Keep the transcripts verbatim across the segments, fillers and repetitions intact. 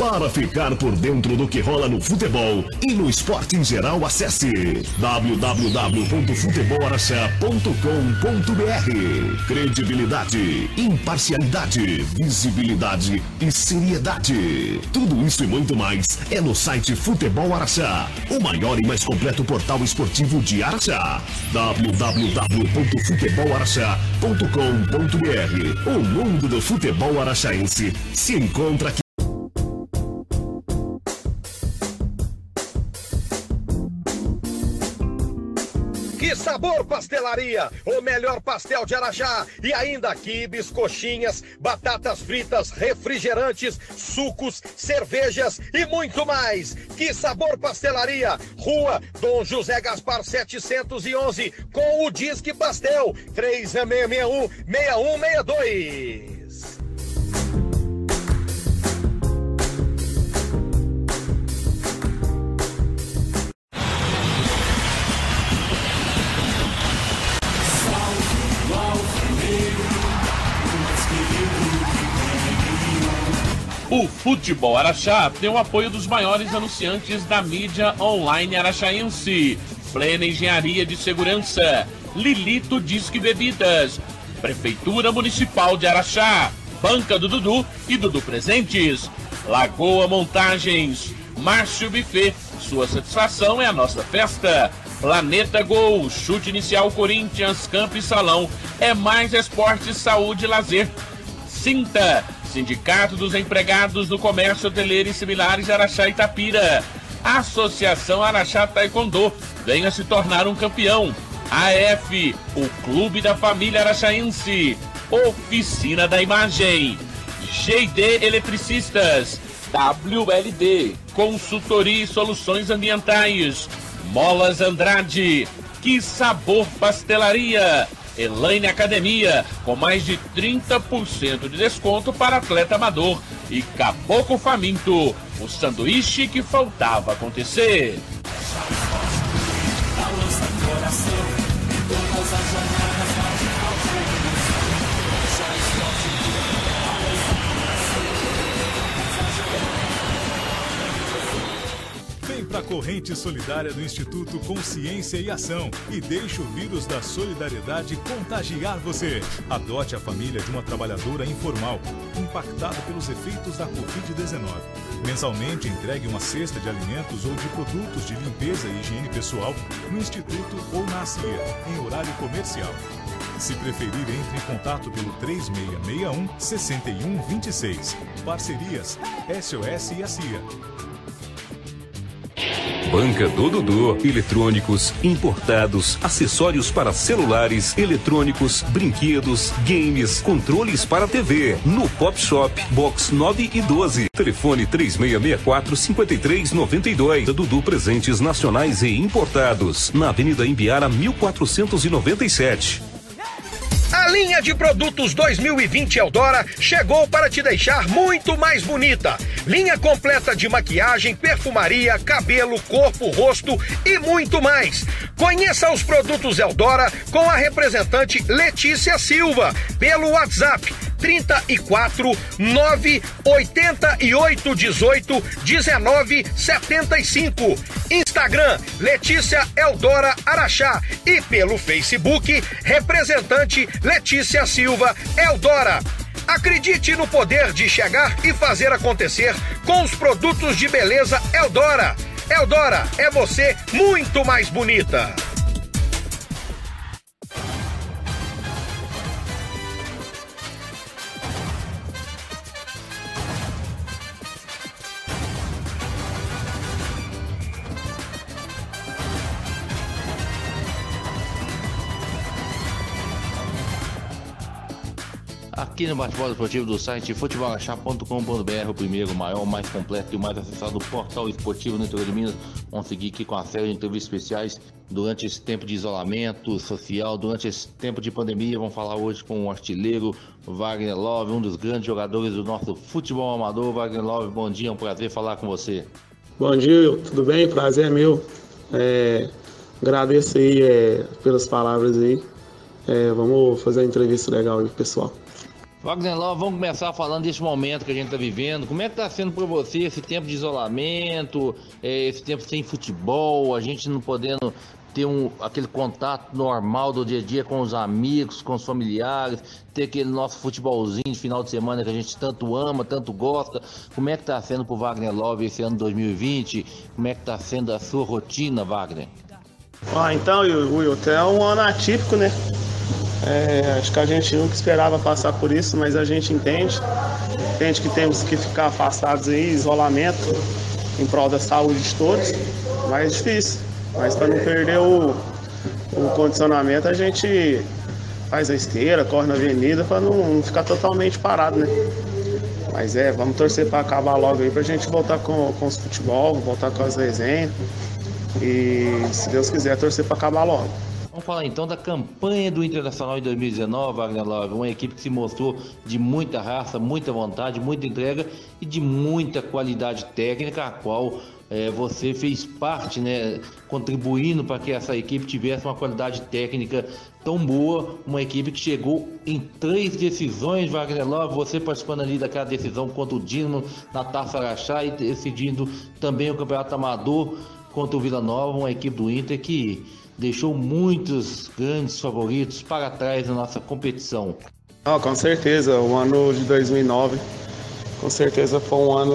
Para ficar por dentro do que rola no futebol e no esporte em geral, acesse w w w ponto futebol araxá ponto com ponto b r. Credibilidade, imparcialidade, visibilidade e seriedade. Tudo isso e muito mais é no site Futebol Araxá, o maior e mais completo portal esportivo de Araxá. w w w ponto futebol araxá ponto com ponto b r. O mundo do futebol araxaense se encontra aqui. Que sabor pastelaria, o melhor pastel de Araxá e ainda quibes, coxinhas, batatas fritas, refrigerantes, sucos, cervejas e muito mais. Que sabor pastelaria, Rua Dom José Gaspar setecentos e onze com o Disque Pastel três seis seis um, seis um seis dois. O Futebol Araxá tem o apoio dos maiores anunciantes da mídia online araxaense. Plena Engenharia de Segurança, Lilito Disque Bebidas, Prefeitura Municipal de Araxá, Banca do Dudu e Dudu Presentes, Lagoa Montagens, Márcio Buffet, sua satisfação é a nossa festa. Planeta Gol, Chute Inicial Corinthians, Campo e Salão, é mais esporte, saúde e lazer. Sinta, Sindicato dos Empregados do Comércio Hoteleiro e Similares de Araxá e Itapira. Associação Araxá Taekwondo, venha se tornar um campeão. A F, o Clube da Família Araxaense. Oficina da Imagem. G D Eletricistas. W L D, Consultoria e Soluções Ambientais. Molas Andrade. Que Sabor Pastelaria. Elaine Academia, com mais de trinta por cento de desconto para atleta amador. E Caboclo Faminto, o sanduíche que faltava acontecer. Para a corrente solidária do Instituto Consciência e Ação e deixe o vírus da solidariedade contagiar você. Adote a família de uma trabalhadora informal, impactada pelos efeitos da covid dezenove. Mensalmente entregue uma cesta de alimentos ou de produtos de limpeza e higiene pessoal no Instituto ou na A C I A, em horário comercial. Se preferir, entre em contato pelo três seis seis um, seis um dois seis. Parcerias S O S e A C I A. Banca do Dudu, eletrônicos, importados, acessórios para celulares, eletrônicos, brinquedos, games, controles para T V. No Pop Shop, box nove e doze. Telefone três seis seis quatro, cinco três nove dois. Dudu Presentes Nacionais e Importados. Na Avenida Imbiara, mil quatrocentos e noventa e sete. A linha de produtos dois mil e vinte Eldora chegou para te deixar muito mais bonita. Linha completa de maquiagem, perfumaria, cabelo, corpo, rosto e muito mais. Conheça os produtos Eldora com a representante Letícia Silva pelo WhatsApp trinta e quatro, nove, oitenta e oito, dezoito, dezenove, setenta e cinco. Instagram, Letícia Eldora Araxá e pelo Facebook, representante Letícia Silva Eldora. Acredite no poder de chegar e fazer acontecer com os produtos de beleza Eldora. Eldora é você muito mais bonita. Aqui no bate-bola esportivo do site futebol araxá ponto com ponto b r, o primeiro, maior, mais completo e mais acessado portal esportivo no interior de Minas. Vamos seguir aqui com a série de entrevistas especiais durante esse tempo de isolamento social, durante esse tempo de pandemia. Vamos falar hoje com o artilheiro Wagner Love, um dos grandes jogadores do nosso futebol amador. Wagner Love, bom dia, é um prazer falar com você. Bom dia, tudo bem? Prazer é meu. É, agradeço aí é, pelas palavras aí. É, vamos fazer uma entrevista legal aí, pessoal. Wagner Love, vamos começar falando desse momento que a gente está vivendo. Como é que está sendo para você esse tempo de isolamento, esse tempo sem futebol, a gente não podendo ter um, aquele contato normal do dia a dia com os amigos, com os familiares, ter aquele nosso futebolzinho de final de semana que a gente tanto ama, tanto gosta. Como é que está sendo para o Wagner Love esse ano dois mil e vinte? Como é que está sendo a sua rotina, Wagner? Ah, então, Will, é um ano atípico, né? É, acho que a gente nunca esperava passar por isso, mas a gente entende. Entende que temos que ficar afastados aí, isolamento, em prol da saúde de todos. Mas difícil. Mas para não perder o, o condicionamento, a gente faz a esteira, corre na avenida para não, não ficar totalmente parado, né? Mas é, vamos torcer para acabar logo aí, pra gente voltar com, com os futebol, voltar com as resenhas. E se Deus quiser, torcer para acabar logo. Vamos falar então da campanha do Internacional em dois mil e dezenove, Wagner Love, uma equipe que se mostrou de muita raça, muita vontade, muita entrega e de muita qualidade técnica, a qual é, você fez parte, né, contribuindo para que essa equipe tivesse uma qualidade técnica tão boa, uma equipe que chegou em três decisões, Wagner Love, você participando ali daquela decisão contra o Dinamo na Taça Araxá e decidindo também o Campeonato Amador contra o Vila Nova, uma equipe do Inter que deixou muitos grandes favoritos para trás na nossa competição. Oh, com certeza, o ano de dois mil e nove com certeza foi um ano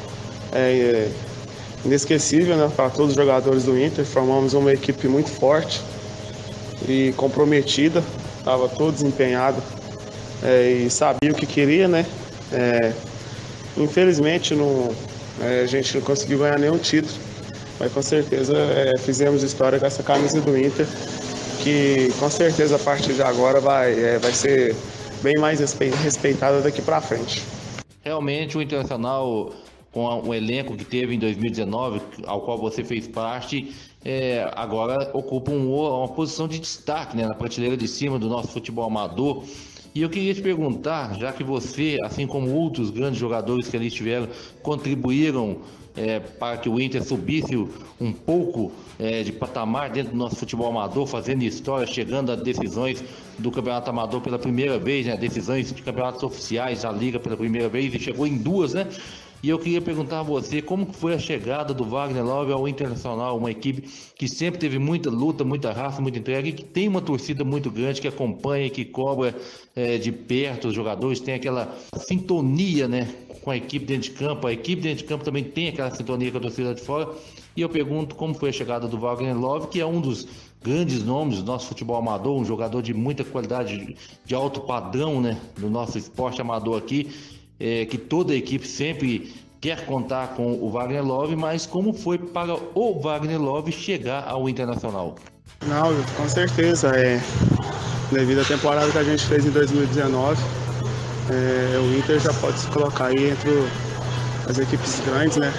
é, inesquecível, né, para todos os jogadores do Inter. Formamos uma equipe muito forte e comprometida, estava todos empenhados é, e sabia o que queria, né? É, infelizmente não, é, a gente não conseguiu ganhar nenhum título. Mas com certeza é, fizemos história com essa camisa do Inter, que com certeza a partir de agora vai, é, vai ser bem mais respeitada daqui para frente. Realmente o Internacional, com o elenco que teve em dois mil e dezenove, ao qual você fez parte, é, agora ocupa um, uma posição de destaque, né, na prateleira de cima do nosso futebol amador. E eu queria te perguntar, já que você, assim como outros grandes jogadores que ali estiveram, contribuíram É, para que o Inter subisse um pouco é, de patamar dentro do nosso futebol amador, fazendo história, chegando a decisões do Campeonato Amador pela primeira vez, né? Decisões de campeonatos oficiais da Liga pela primeira vez, e chegou em duas, né? E eu queria perguntar a você, como foi a chegada do Wagner Love ao Internacional, uma equipe que sempre teve muita luta, muita raça, muita entrega, e que tem uma torcida muito grande, que acompanha, que cobra é, de perto os jogadores, tem aquela sintonia, né, com a equipe dentro de campo. A equipe dentro de campo também tem aquela sintonia com a torcida de fora. E eu pergunto como foi a chegada do Wagner Love, que é um dos grandes nomes do nosso futebol amador, um jogador de muita qualidade, de alto padrão, né, do nosso esporte amador aqui, é, que toda a equipe sempre quer contar com o Wagner Love, mas como foi para o Wagner Love chegar ao Internacional? Não, com certeza, é, devido à temporada que a gente fez em dois mil e dezenove, é, o Inter já pode se colocar aí entre as equipes grandes, né,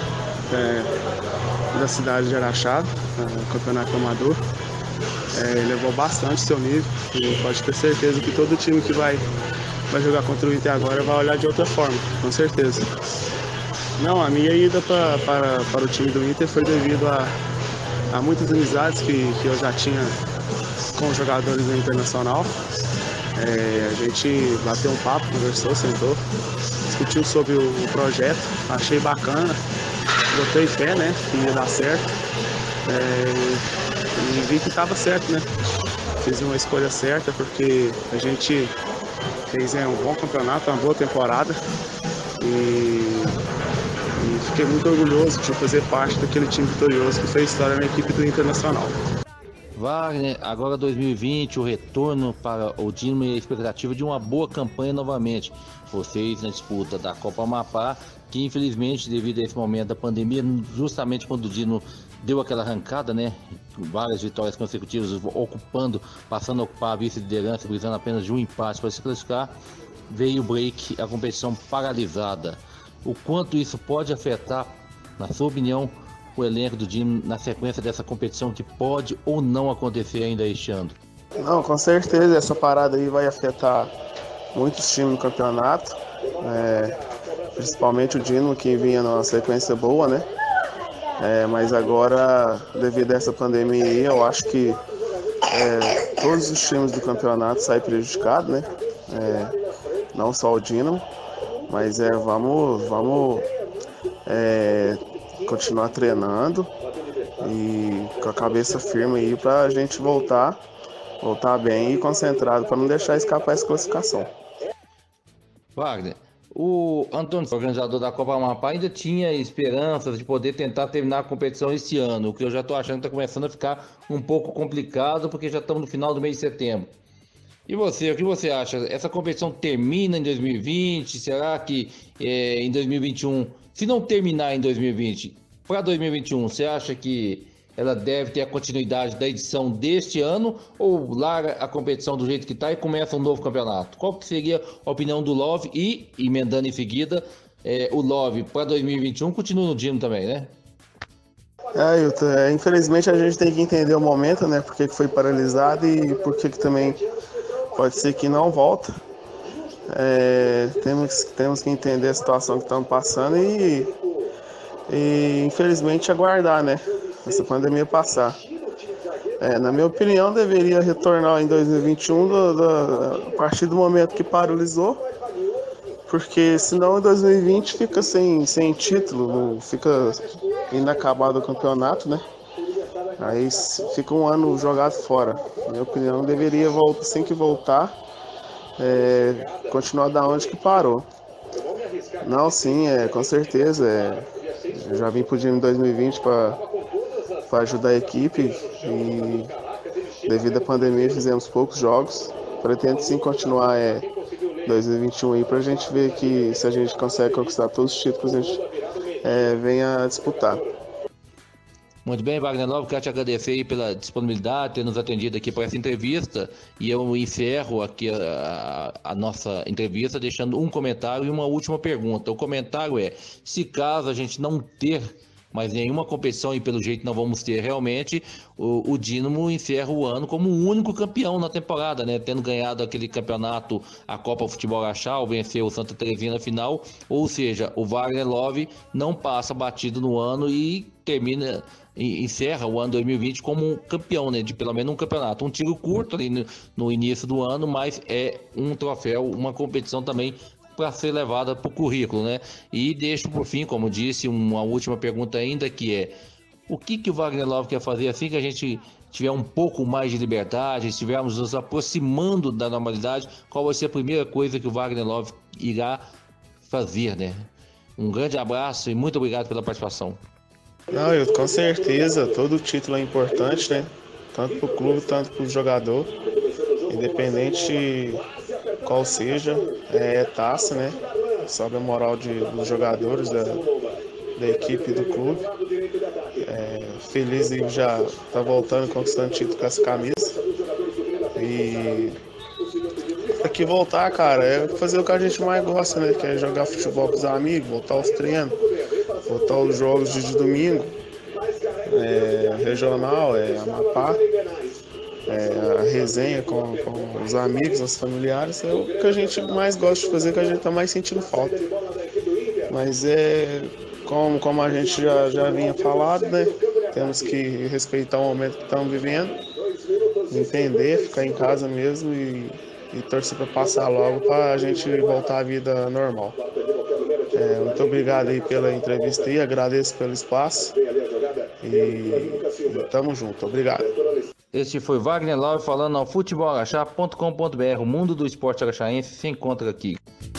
é, da cidade de Araxá, é, Campeonato Amador. É, levou bastante seu nível e pode ter certeza que todo time que vai, vai jogar contra o Inter agora vai olhar de outra forma, com certeza. Não, a minha ida pra, para, para o time do Inter foi devido a, a muitas amizades que, que eu já tinha com os jogadores do Internacional. É, a gente bateu um papo, conversou, sentou, discutiu sobre o, o projeto, achei bacana, botei fé, né, que ia dar certo. É, e vi que estava certo, né? Fiz uma escolha certa porque a gente fez é, um bom campeonato, uma boa temporada e, e fiquei muito orgulhoso de fazer parte daquele time vitorioso que fez história na equipe do Internacional. Wagner, agora dois mil e vinte, o retorno para o Dinamo e a expectativa de uma boa campanha novamente. Vocês na disputa da Copa Amapá, que infelizmente devido a esse momento da pandemia, justamente quando o Dinamo deu aquela arrancada, né, várias vitórias consecutivas, ocupando, passando a ocupar a vice-liderança, precisando apenas de um empate para se classificar, veio o break, a competição paralisada. O quanto isso pode afetar, na sua opinião, o elenco do Dinamo na sequência dessa competição que pode ou não acontecer ainda este ano? Não, com certeza essa parada aí vai afetar muitos times no campeonato, é, principalmente o Dinamo, que vinha numa sequência boa, né? É, mas agora, devido a essa pandemia aí, eu acho que é, todos os times do campeonato saem prejudicados, né? É, não só o Dínamo, mas é, vamos, vamos é, continuar treinando e com a cabeça firme aí para a gente voltar, voltar bem e concentrado para não deixar escapar essa classificação. Wagner, o Antônio, organizador da Copa Amapá, ainda tinha esperanças de poder tentar terminar a competição esse ano, o que eu já estou achando que está começando a ficar um pouco complicado, porque já estamos no final do mês de setembro. E você, o que você acha? Essa competição termina em dois mil e vinte? Será que é, em dois mil e vinte e um, se não terminar em dois mil e vinte, para dois mil e vinte e um, você acha que ela deve ter a continuidade da edição deste ano ou larga a competição do jeito que está e começa um novo campeonato? Qual que seria a opinião do Love e, emendando em seguida, é, o Love para dois mil e vinte e um continua no Dino também, né? É, Hilton, é, infelizmente a gente tem que entender o momento, né? Por que foi paralisado e por que também pode ser que não volta. É, temos, temos que entender a situação que estamos passando e, e infelizmente aguardar, né? Essa pandemia passar. É, na minha opinião, deveria retornar em dois mil e vinte e um do, do, a partir do momento que paralisou, porque senão em dois mil e vinte fica sem, sem título, fica inacabado o campeonato, né? Aí fica um ano jogado fora. Na minha opinião, deveria voltar, sem que voltar, é, continuar da onde que parou. Não, sim, é, com certeza. É, eu já vim pro Dino em dois mil e vinte para para ajudar a equipe e devido à pandemia fizemos poucos jogos. Pretendo sim continuar é, dois mil e vinte e um aí para a gente ver que se a gente consegue conquistar todos os títulos a gente é, venha disputar. Muito bem, Wagner Love, quero te agradecer aí pela disponibilidade, ter nos atendido aqui para essa entrevista, e eu encerro aqui a, a, a nossa entrevista deixando um comentário e uma última pergunta. O comentário é, se caso a gente não ter mas nenhuma competição, e pelo jeito não vamos ter realmente, o, o Dínamo encerra o ano como o único campeão na temporada, né? Tendo ganhado aquele campeonato, a Copa Futebol Araxá, venceu o Santa Terezinha na final, ou seja, o Wagner Love não passa batido no ano e termina, e encerra o ano dois mil e vinte como um campeão, né? De pelo menos um campeonato, um tiro curto ali no, no início do ano, mas é um troféu, uma competição também para ser levada para o currículo, né? E deixo por fim, como disse, uma última pergunta ainda, que é o que, que o Wagner Love quer fazer assim que a gente tiver um pouco mais de liberdade, estivermos nos aproximando da normalidade, qual vai ser a primeira coisa que o Wagner Love irá fazer, né? Um grande abraço e muito obrigado pela participação. Não, eu, com certeza, todo título é importante, né? Tanto para o clube, tanto para o jogador, independente qual seja, é taça, né? Sobe a moral de, dos jogadores, da, da equipe do clube. É, feliz em já estar tá voltando, conquistando título com essa camisa. E aqui voltar, cara, é fazer o que a gente mais gosta, né? Que é jogar futebol com os amigos, voltar aos treinos, voltar aos jogos de domingo, é, regional, é Amapá. É, a resenha com, com os amigos, os familiares, é o que a gente mais gosta de fazer, que a gente está mais sentindo falta. Mas é como, como a gente já, já vinha falado, né? Temos que respeitar o momento que estamos vivendo, entender, ficar em casa mesmo e, e torcer para passar logo para a gente voltar à vida normal. É, muito obrigado aí pela entrevista e agradeço pelo espaço e, e tamo junto, obrigado. Este foi Wagner Love falando ao futebol araxá ponto com ponto br. O mundo do esporte araxaense se encontra aqui.